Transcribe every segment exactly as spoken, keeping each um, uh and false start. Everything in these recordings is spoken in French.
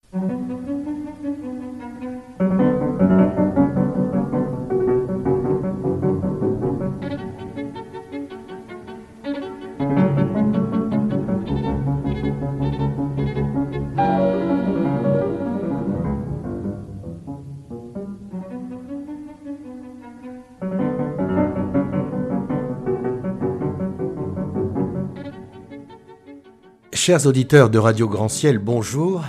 Chers auditeurs de Radio Grand Ciel, bonjour.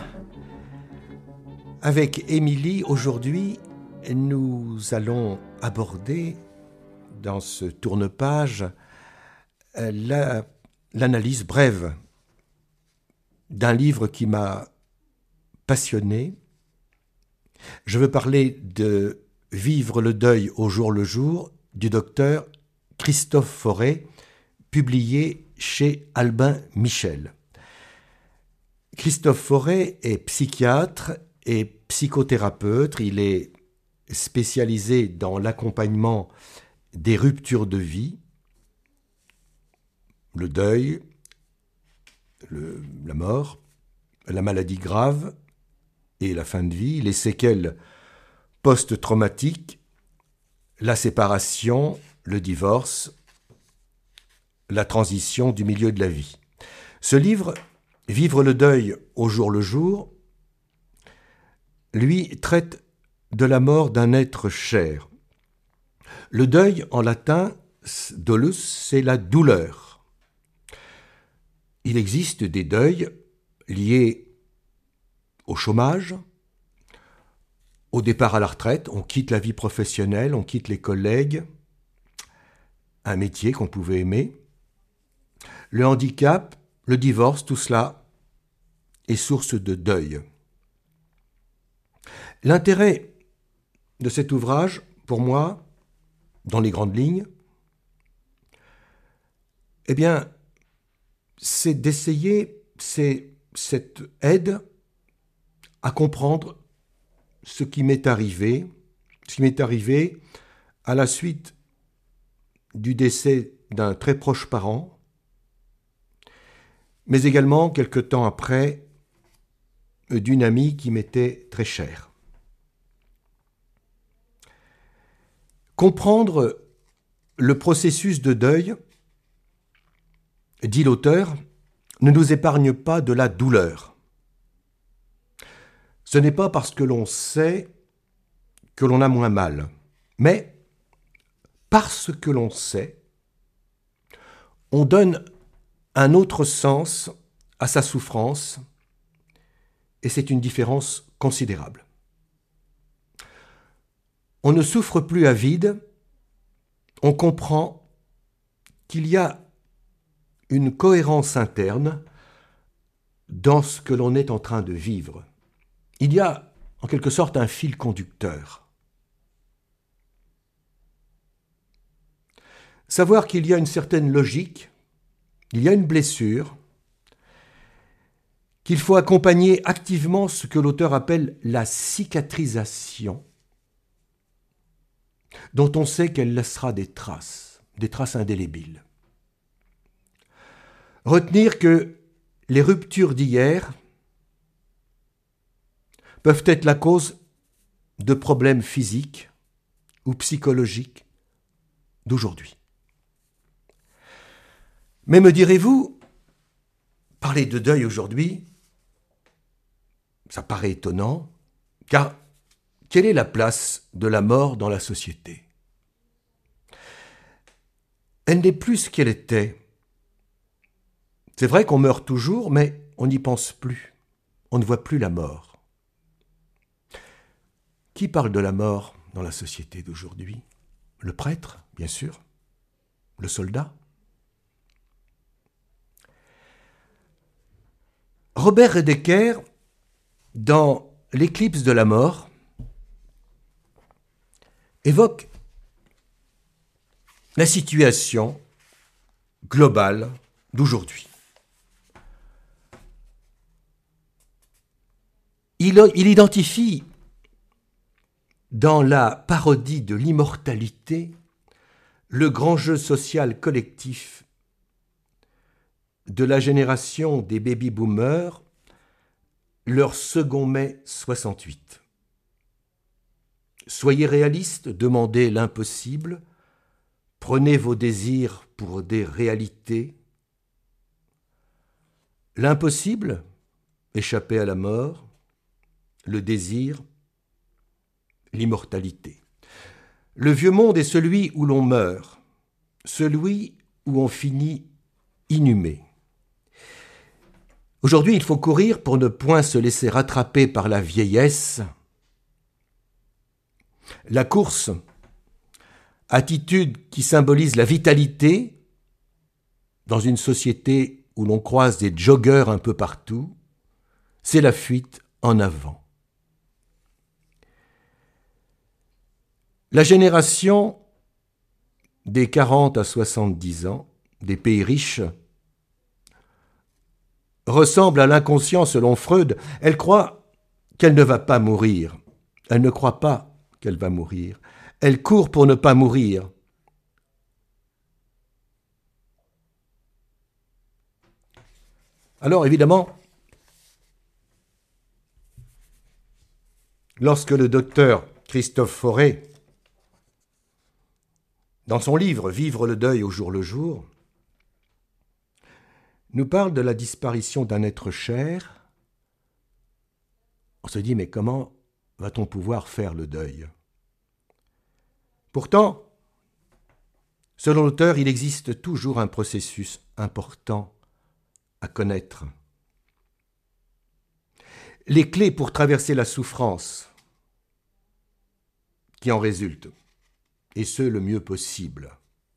Avec Émilie, aujourd'hui, nous allons aborder dans ce tourne-page la, l'analyse brève d'un livre qui m'a passionné. Je veux parler de « Vivre le deuil au jour le jour » du docteur Christophe Fauré, publié chez Albin Michel. Christophe Fauré est psychiatre et psychothérapeute. Il est spécialisé dans l'accompagnement des ruptures de vie, le deuil, le, la mort, la maladie grave et la fin de vie, les séquelles post-traumatiques, la séparation, le divorce, la transition du milieu de la vie. Ce livre, Vivre le deuil au jour le jour, lui traite de la mort d'un être cher. Le deuil, en latin, dolus, c'est la douleur. Il existe des deuils liés au chômage, au départ à la retraite, on quitte la vie professionnelle, on quitte les collègues, un métier qu'on pouvait aimer, le handicap, le divorce, tout cela est source de deuil. L'intérêt de cet ouvrage, pour moi, dans les grandes lignes, eh bien, c'est d'essayer, c'est cette aide à comprendre ce qui m'est arrivé, ce qui m'est arrivé à la suite du décès d'un très proche parent, mais également quelque temps après d'une amie qui m'était très chère. Comprendre le processus de deuil, dit l'auteur, ne nous épargne pas de la douleur. Ce n'est pas parce que l'on sait que l'on a moins mal, mais parce que l'on sait, on donne un autre sens à sa souffrance, et c'est une différence considérable. On ne souffre plus à vide, on comprend qu'il y a une cohérence interne dans ce que l'on est en train de vivre. Il y a en quelque sorte un fil conducteur. Savoir qu'il y a une certaine logique, il y a une blessure, qu'il faut accompagner activement ce que l'auteur appelle la cicatrisation, dont on sait qu'elle laissera des traces, des traces indélébiles. Retenir que les ruptures d'hier peuvent être la cause de problèmes physiques ou psychologiques d'aujourd'hui. Mais me direz-vous, parler de deuil aujourd'hui, ça paraît étonnant, car quelle est la place de la mort dans la société ? Elle n'est plus ce qu'elle était. C'est vrai qu'on meurt toujours, mais on n'y pense plus. On ne voit plus la mort. Qui parle de la mort dans la société d'aujourd'hui ? Le prêtre, bien sûr. Le soldat. Robert Redeker, dans L'éclipse de la mort, évoque la situation globale d'aujourd'hui. Il, il identifie dans la parodie de l'immortalité le grand jeu social collectif de la génération des baby-boomers, leur second mai soixante-huit. Soyez réalistes, demandez l'impossible, prenez vos désirs pour des réalités. L'impossible, échapper à la mort, le désir, l'immortalité. Le vieux monde est celui où l'on meurt, celui où on finit inhumé. Aujourd'hui, il faut courir pour ne point se laisser rattraper par la vieillesse. La course, attitude qui symbolise la vitalité dans une société où l'on croise des joggeurs un peu partout, c'est la fuite en avant. La génération des quarante à soixante-dix ans, des pays riches, ressemble à l'inconscient selon Freud. Elle croit qu'elle ne va pas mourir. Elle ne croit pas qu'elle va mourir. Elle court pour ne pas mourir. Alors évidemment, lorsque le docteur Christophe Fauré, dans son livre « Vivre le deuil au jour le jour », nous parle de la disparition d'un être cher, on se dit, mais comment va-t-on pouvoir faire le deuil? Pourtant, selon l'auteur, il existe toujours un processus important à connaître. Les clés pour traverser la souffrance qui en résulte, et ce le mieux possible.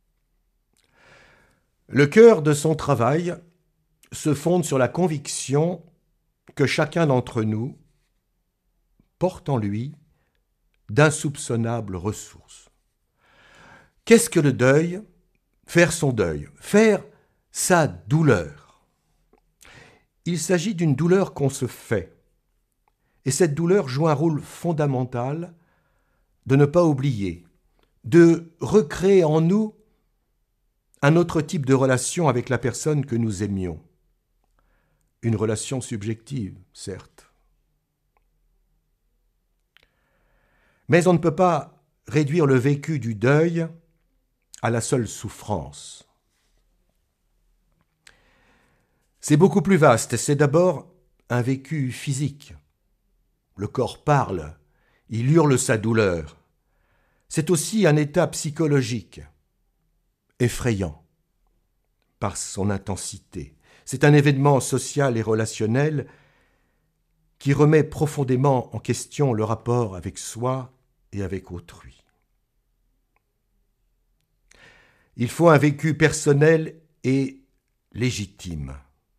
Le cœur de son travail se fonde sur la conviction que chacun d'entre nous porte en lui d'insoupçonnables ressources. Qu'est-ce que le deuil? Faire son deuil, faire sa douleur. Il s'agit d'une douleur qu'on se fait, et cette douleur joue un rôle fondamental de ne pas oublier, de recréer en nous un autre type de relation avec la personne que nous aimions. Une relation subjective, certes. Mais on ne peut pas réduire le vécu du deuil à la seule souffrance. C'est beaucoup plus vaste. C'est d'abord un vécu physique. Le corps parle, il hurle sa douleur. C'est aussi un état psychologique, effrayant par son intensité. C'est un événement social et relationnel qui remet profondément en question le rapport avec soi et avec autrui. Il faut un vécu personnel et légitime.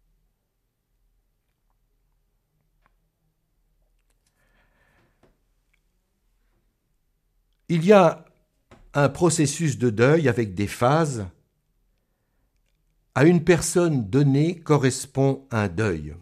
Il y a un processus de deuil avec des phases. À une personne donnée correspond un deuil.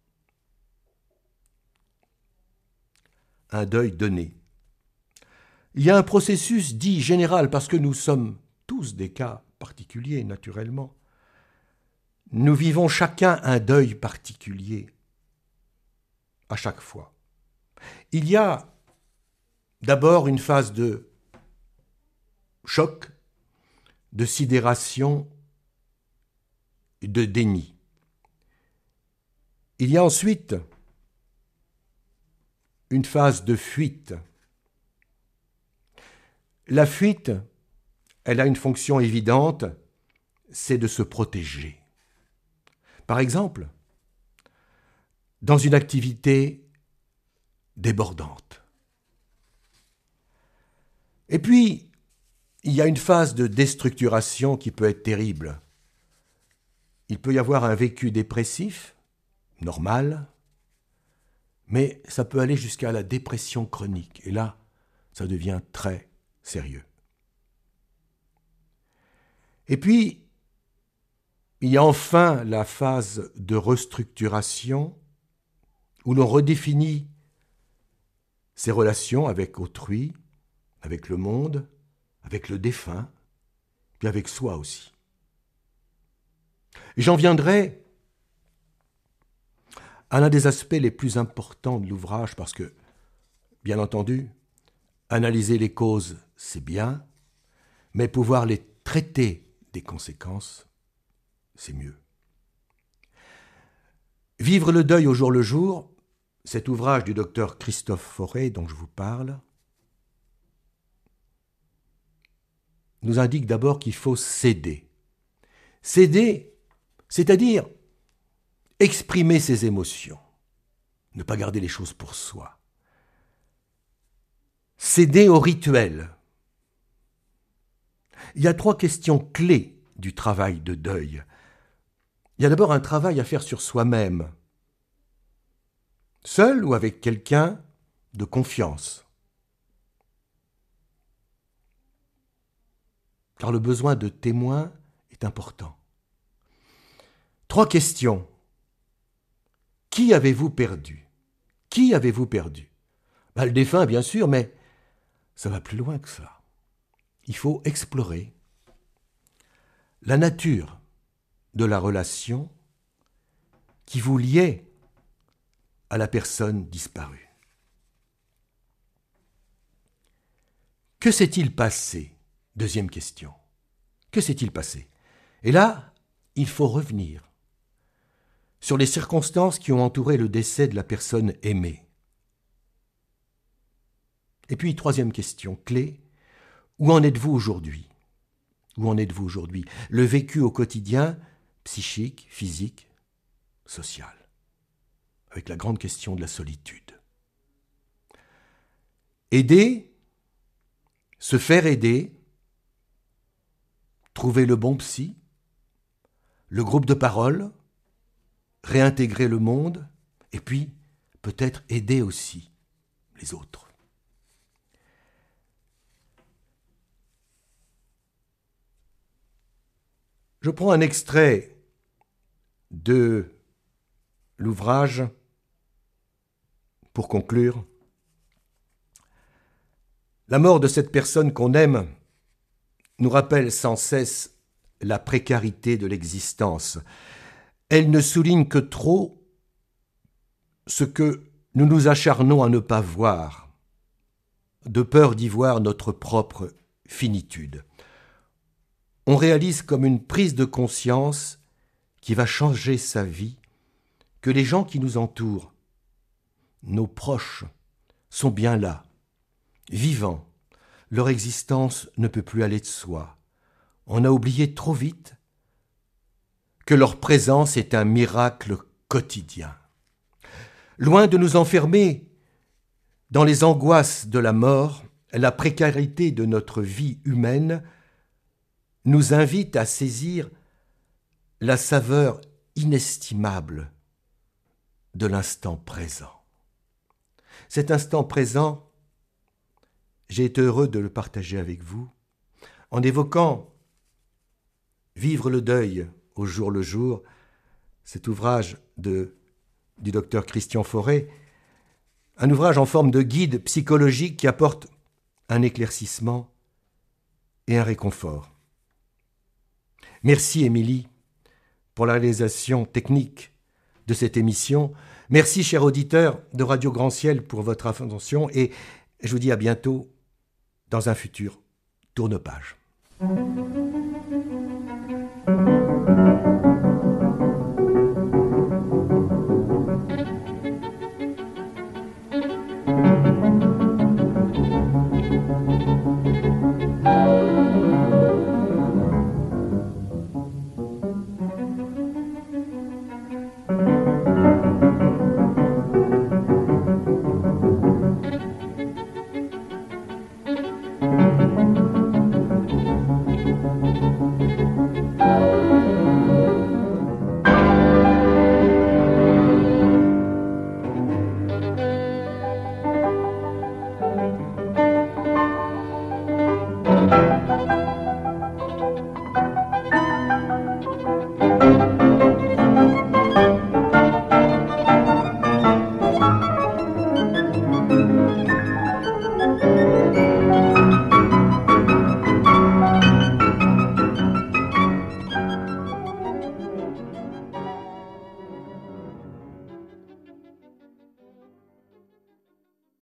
Un deuil donné. Il y a un processus dit général, parce que nous sommes tous des cas particuliers, naturellement. Nous vivons chacun un deuil particulier, à chaque fois. Il y a d'abord une phase de choc, de sidération, de déni. Il y a ensuite une phase de fuite. La fuite, elle a une fonction évidente, c'est de se protéger. Par exemple, dans une activité débordante. Et puis, il y a une phase de déstructuration qui peut être terrible. Il peut y avoir un vécu dépressif, normal, mais ça peut aller jusqu'à la dépression chronique. Et là, ça devient très sérieux. Et puis, il y a enfin la phase de restructuration où l'on redéfinit ses relations avec autrui, avec le monde, avec le défunt, puis avec soi aussi. Et j'en viendrai à l'un des aspects les plus importants de l'ouvrage, parce que, bien entendu, analyser les causes, c'est bien, mais pouvoir les traiter des conséquences, c'est mieux. Vivre le deuil au jour le jour, cet ouvrage du docteur Christophe Fauré dont je vous parle, nous indique d'abord qu'il faut céder. Céder, c'est-à-dire exprimer ses émotions, ne pas garder les choses pour soi. Céder au rituel. Il y a trois questions clés du travail de deuil. Il y a d'abord un travail à faire sur soi-même, seul ou avec quelqu'un de confiance. Car le besoin de témoin est important. Trois questions. Qui avez-vous perdu? Qui avez-vous perdu? Ben, le défunt, bien sûr, mais ça va plus loin que ça. Il faut explorer la nature de la relation qui vous liait à la personne disparue. Que s'est-il passé? Deuxième question. Que s'est-il passé? Et là, il faut revenir sur les circonstances qui ont entouré le décès de la personne aimée. Et puis, troisième question clé, où en êtes-vous aujourd'hui? Où en êtes-vous aujourd'hui? Le vécu au quotidien, psychique, physique, social, avec la grande question de la solitude. Aider, se faire aider, trouver le bon psy, le groupe de parole, réintégrer le monde, et puis peut-être aider aussi les autres. Je prends un extrait de l'ouvrage pour conclure. La mort de cette personne qu'on aime nous rappelle sans cesse la précarité de l'existence. Elle ne souligne que trop ce que nous nous acharnons à ne pas voir, de peur d'y voir notre propre finitude. On réalise comme une prise de conscience qui va changer sa vie, que les gens qui nous entourent, nos proches, sont bien là, vivants. Leur existence ne peut plus aller de soi. On a oublié trop vite que leur présence est un miracle quotidien. Loin de nous enfermer dans les angoisses de la mort, la précarité de notre vie humaine nous invite à saisir la saveur inestimable de l'instant présent. Cet instant présent, j'ai été heureux de le partager avec vous en évoquant Vivre le deuil au jour le jour, cet ouvrage de, du docteur Christian Fauré, un ouvrage en forme de guide psychologique qui apporte un éclaircissement et un réconfort. Merci Émilie pour la réalisation technique de cette émission. Merci chers auditeurs de Radio Grand Ciel pour votre attention et je vous dis à bientôt dans un futur tourne-page.